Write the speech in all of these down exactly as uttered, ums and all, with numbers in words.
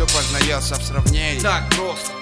все познается в сравнении. Так просто.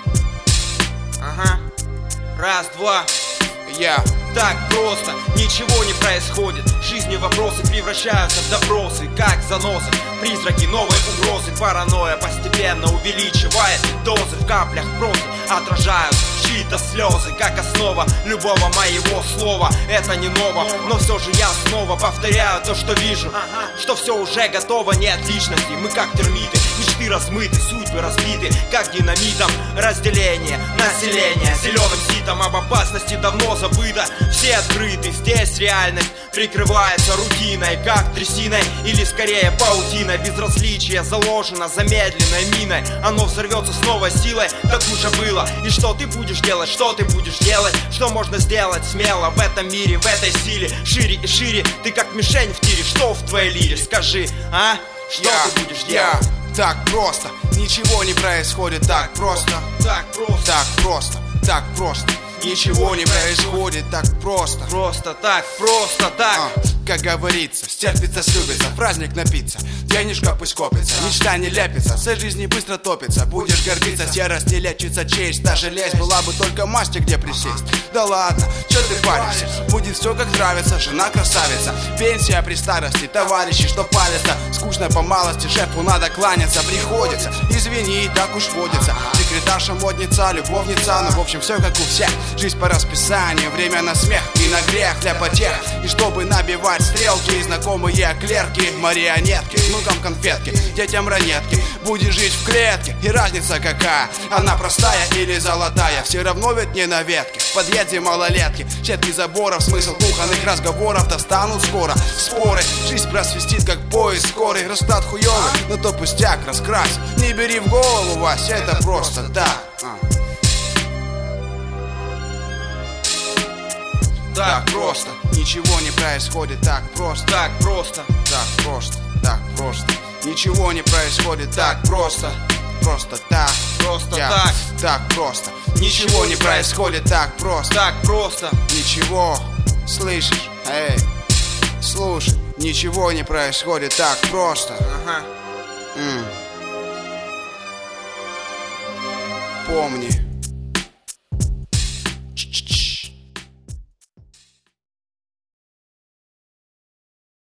Ага. Раз, два. Я. Так просто, ничего не происходит. В жизни вопросы превращаются в допросы, как заносы, призраки, новые угрозы. Паранойя постепенно увеличивает дозы. В каплях прозы отражают чьи-то слезы, как основа любого моего слова. Это не ново, но все же я снова повторяю то, что вижу, что все уже готово, нет личности. Мы как термиты, мечты размыты, судьбы разбиты, как динамитом. Разделение населения зеленым ситом, об опасности давно забыто. Все открыты, здесь реальность прикрывается рутиной, как трясиной или скорее паутиной. Безразличие заложено замедленной миной, оно взорвется с новой силой, так уже было. И что ты будешь делать, что ты будешь делать, что можно сделать смело в этом мире, в этой силе. Шире и шире, ты как мишень в тире, что в твоей лире, скажи, а? Что я, ты будешь делать? Я. Так просто, ничего не происходит так просто. Так просто. Так просто, так просто. Ничего не происходит так просто. Просто так, просто так. а, Как говорится, стерпится, слюбится, праздник напиться, денежка пусть копится, мечта не лепится, вся жизнь быстро топится. Будешь гордиться, серость не лечится, честь. Даже лезть была бы только масти, где присесть. Да ладно, чё ты паришься, будет все как нравится, жена красавица, пенсия при старости, товарищи, что палятся. Скучно по малости, шефу надо кланяться, приходится. Извини, так уж водится. Секретарша, модница, любовница, ну в общем все как у всех. Жизнь по расписанию, время на смех и на грех для потех. И чтобы набивать стрелки, знакомые клерки, марионетки, внукам конфетки, детям ранетки. Будешь жить в клетке, и разница какая, она простая или золотая, все равно ведь не на ветке. В подъезде малолетки, сетки заборов, смысл кухонных разговоров достанут скоро. Споры, жизнь просвистит как поезд скорый. Расклад хуёвый, но то пустяк, раскрась. Не бери в голову, Вася, это просто так. Так просто, ничего не происходит так просто. Так просто. Так просто, так просто. Ничего не происходит так просто. Просто так. Просто Я. так. Так просто. Ничего не происходит так просто. Так просто. Ничего. Слышишь? Эй, слушай. Ничего не происходит так просто. Ага. М. Помни.